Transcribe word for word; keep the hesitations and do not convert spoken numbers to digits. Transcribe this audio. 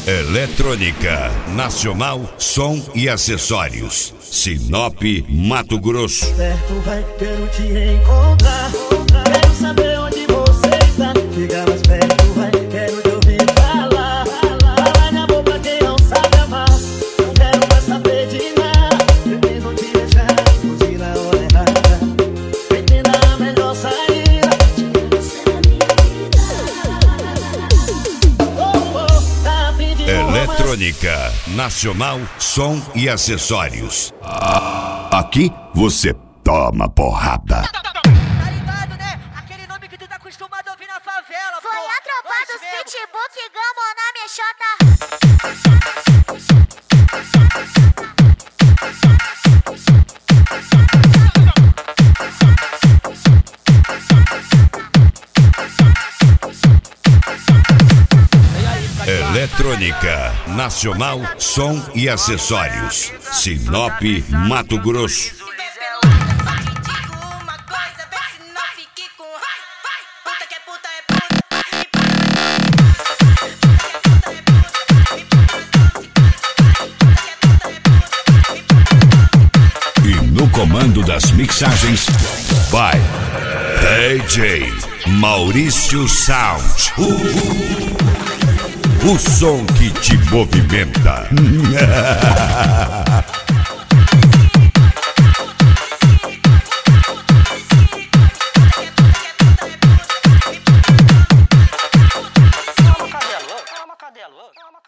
Eletrônica Nacional, som e acessórios. Sinop, Mato Grosso. Perto vai, quero te encontrar. Quero saber onde você está. Chega mais perto, vai, quero te ouvir falar. Fala na boca quem não sabe amar. Não quero mais saber de nada. Pretendo te deixar, fugir na hora errada. Pretenda a melhor saída. Você na minha vida. Oh, oh, tá a fim de Eletrônica Nacional, som e acessórios. Aqui você toma porrada. Tá ligado, né? Aquele nome que tu tá acostumado a ouvir na favela. Foi porra. a tropa Nós dos mesmo. pitbull que gamou na minha xota. Eletrônica Nacional, som e acessórios. Sinop, Mato Grosso. E no comando das mixagens, vai D J Maurício Sound. O som que te movimenta.